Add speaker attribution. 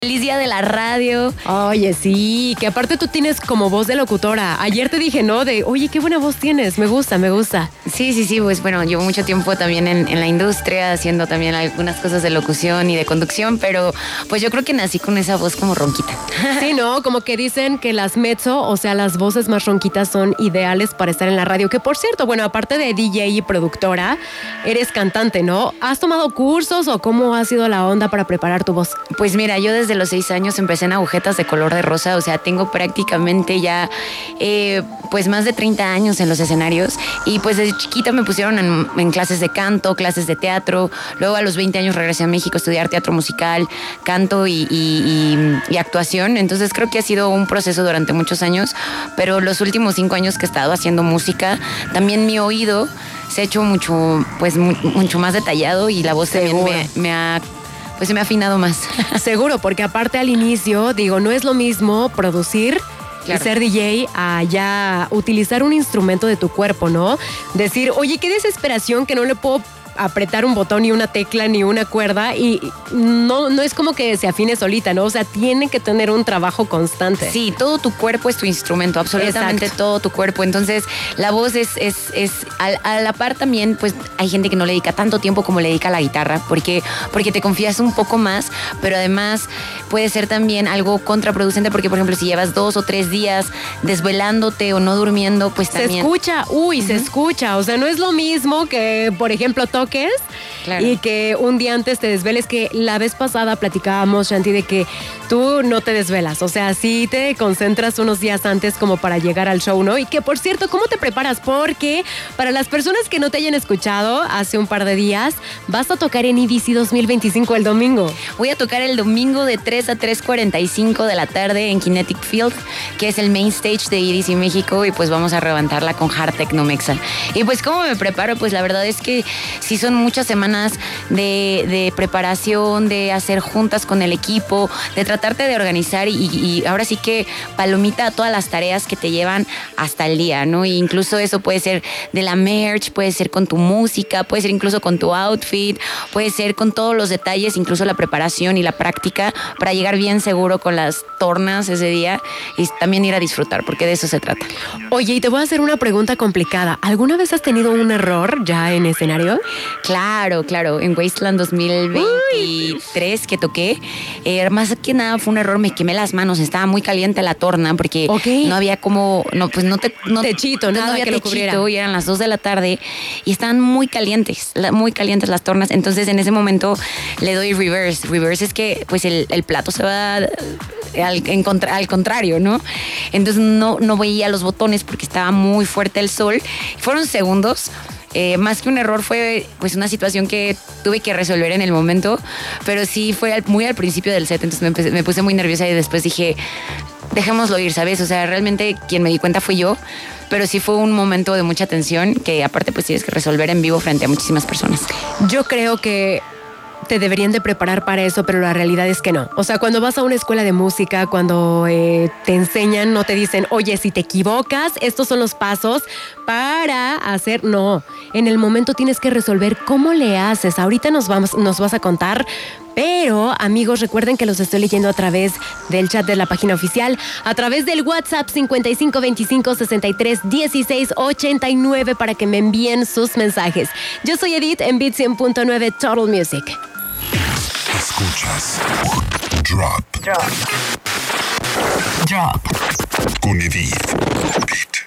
Speaker 1: Feliz día de la radio.
Speaker 2: Oye, sí, que aparte tú tienes como voz de locutora. Ayer te dije, ¿no? Oye, qué buena voz tienes, me gusta.
Speaker 1: Sí, pues bueno, llevo mucho tiempo también en la industria, haciendo también algunas cosas de locución y de conducción, pero pues yo creo que nací con esa voz como ronquita.
Speaker 2: Sí, ¿no? Como que dicen que las mezzo, o sea, las voces más ronquitas son ideales para estar en la radio. Que por cierto, bueno, aparte de DJ y productora, eres cantante, ¿no? ¿Has tomado cursos o cómo ha sido la onda para preparar tu voz?
Speaker 1: Pues mira, yo desde los 6 años empecé en agujetas de color de rosa, o sea, tengo prácticamente ya pues más de 30 años en los escenarios y pues desde chiquita me pusieron en clases de canto, clases de teatro, luego a los 20 años regresé a México a estudiar teatro musical, canto y actuación, entonces creo que ha sido un proceso durante muchos años, pero los últimos 5 años que he estado haciendo música, también mi oído se ha hecho mucho más detallado y la voz también se me ha afinado más.
Speaker 2: Seguro, porque aparte al inicio, digo, no es lo mismo producir y ser DJ a ya utilizar un instrumento de tu cuerpo, ¿no? Decir, oye, qué desesperación que no le puedo apretar un botón ni una tecla ni una cuerda y no es como que se afine solita, ¿no? O sea, tiene que tener un trabajo constante.
Speaker 1: Sí, todo tu cuerpo es tu instrumento, absolutamente. Exacto. Todo tu cuerpo. Entonces, la voz es a la par también, pues hay gente que no le dedica tanto tiempo como le dedica a la guitarra, porque te confías un poco más, pero además puede ser también algo contraproducente, porque por ejemplo, si llevas 2 o 3 días desvelándote o no durmiendo, pues también...
Speaker 2: Se escucha. O sea, no es lo mismo que, por ejemplo, toques y que un día antes te desveles, que la vez pasada platicábamos, Shanti, de que tú no te desvelas, o sea, sí te concentras unos días antes como para llegar al show, ¿no? Y que, por cierto, ¿cómo te preparas? Porque para las personas que no te hayan escuchado, hace un par de días vas a tocar en EDC 2025 el domingo.
Speaker 1: Voy a tocar el domingo de 3 a 3:45 de la tarde en Kinetic Field, que es el main stage de EDC México, y pues vamos a levantarla con Hard Techno Mexa. Y pues, ¿cómo me preparo? Pues la verdad es que sí son muchas semanas de preparación, de hacer juntas con el equipo, de tratarte de organizar y ahora sí que palomita a todas las tareas que te llevan hasta el día, ¿no? E incluso eso puede ser de la merch, puede ser con tu música, puede ser incluso con tu outfit, puede ser con todos los detalles, incluso la preparación y la práctica para llegar bien seguro con las tornas ese día y también ir a disfrutar, porque de eso se trata.
Speaker 2: Oye, y te voy a hacer una pregunta complicada. ¿Alguna vez has tenido un error ya en escenario?
Speaker 1: Claro. En Wasteland 2023 que toqué, más que nada fue un error, me quemé las manos, estaba muy caliente la torna porque no había como,
Speaker 2: techito, nada
Speaker 1: había
Speaker 2: que lo
Speaker 1: techito
Speaker 2: cubriera.
Speaker 1: Y eran las 2 de la tarde y estaban muy calientes las tornas, entonces en ese momento le doy reverse. Reverse es que pues el plato se va al contrario, ¿no? Entonces no veía los botones porque estaba muy fuerte el sol, fueron segundos. Más que un error fue pues una situación que tuve que resolver en el momento, pero sí fue muy al principio del set, entonces me puse muy nerviosa y después dije, dejémoslo ir, ¿sabes? O sea, realmente quien me di cuenta fui yo, pero sí fue un momento de mucha tensión que aparte pues tienes que resolver en vivo frente a muchísimas personas.
Speaker 2: Yo creo que te deberían de preparar para eso, pero la realidad es que no. O sea, cuando vas a una escuela de música, cuando te enseñan, no te dicen, oye, si te equivocas, estos son los pasos para hacer... No, en el momento tienes que resolver cómo le haces. Ahorita nos vas a contar, pero amigos, recuerden que los estoy leyendo a través del chat de la página oficial, a través del WhatsApp 5525631689 para que me envíen sus mensajes. Yo soy Edith en Beat 100.9 Total Music.
Speaker 3: Escuchas Drop con Edith. Beat